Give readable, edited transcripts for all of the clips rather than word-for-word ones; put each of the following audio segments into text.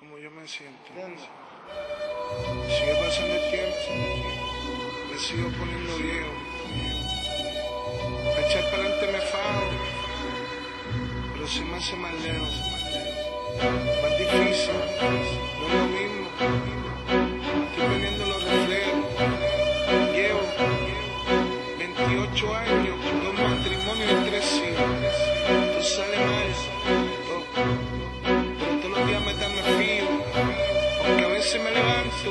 como yo me siento. Sigue pasando el tiempo, me sigo poniendo viejo. A echar para adelante me fajo, pero se me hace más lejos, más difícil, no es lo mismo. Estoy perdiendo los reflejos. Llevo 28 años, 2 matrimonios y 3 hijos. Esto sale mal, pero todos los días me fío, aunque a veces me levanto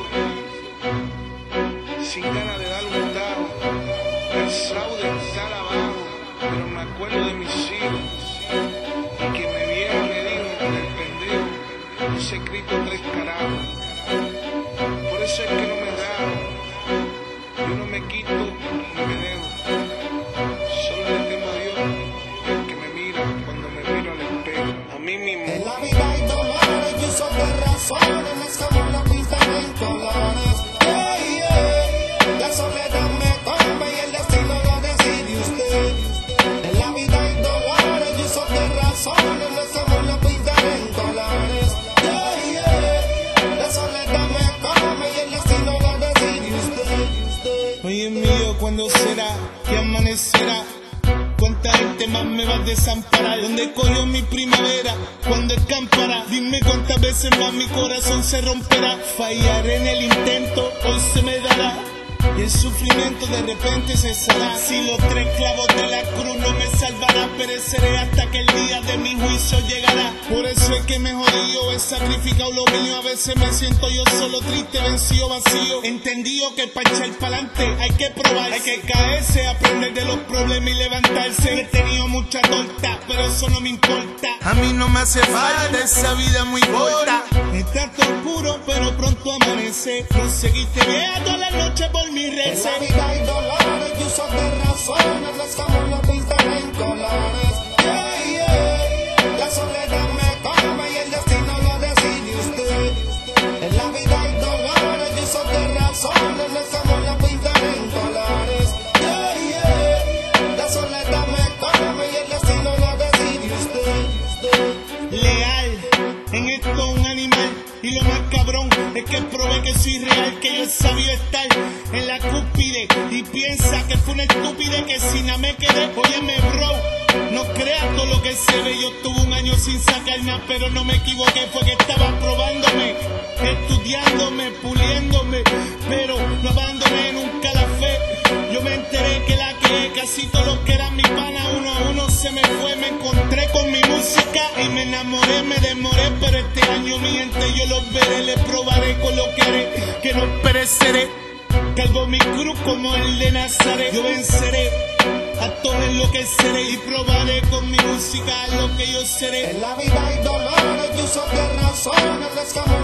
sin ganas de dar un tajo, cansado de estar abajo, pero me acuerdo de mis hijos y que mi vieja me dijo que el pendejo no se escrito 3 carajos. Por eso es que no me rajo, yo no me quito ni me dejo, solo le temo a Dios, el que me mira cuando me miro al espejo, a mí mismo. En la vida hay dolores y usos de razones, las como la pintan en colores. La soledad me come y el destino lo decide usted. En la vida hay dolores y usos de razones, las como la pintan en colores. La soledad me come y el destino lo decide usted. Oye mío, ¿cuándo será que amanecerá? ¿Cuánta gente más me va a desamparar? ¿Dónde cogió mi primavera? ¿Cuándo escampará? Dime cuántas veces más mi corazón se romperá. Fallaré en el intento, hoy se me dará, y el sufrimiento de repente cesará. Si los 3 clavos de la cruz no me salvará, pereceré hasta que el día de mi juicio llegará. Por eso es que me jodido, he sacrificado lo mío. A veces me siento yo solo, triste, vencido, vacío. Entendido que para echar pa'lante hay que probar, hay que caerse, aprender de los problemas y levantarse. He tenido mucha torta, pero eso no me importa. A mí no me hace falta esa vida muy corta. Está todo oscuro, pero pronto amanece. No seguiste vieja toda la noche por mi En la vida hay dolores y usos de razones, las como la pintan en colores. La soledad me come y el destino lo decide usted. En la vida hay dolores y usos de razones, las como la pintan en colores. La soledad me come y el destino lo decide usted. Leal, en esto un animal. Y lo más cabrón es que probé que soy real, que yo he sabido estar en la cúspide y piensa que fue una estúpide que si nada me quedé. Óyeme bro, no creas todo lo que se ve. Yo tuve un año sin sacar nada, pero no me equivoqué, fue que estaba probándome, estudiándome, puliéndome, pero no abandoné nunca la fe. Yo me enteré que la que casi todos los que eran mi pana uno a uno se me fue. Me encontré con mi música y me enamoré, me demoré, pero este año mi gente yo los veré, les probaré con lo que haré, que no pereceré. Cargo mi cruz como el de Nazaret, yo venceré, a todo enloqueceré y probaré con mi música lo que yo seré. En la vida hay dolores y usos de razones, las como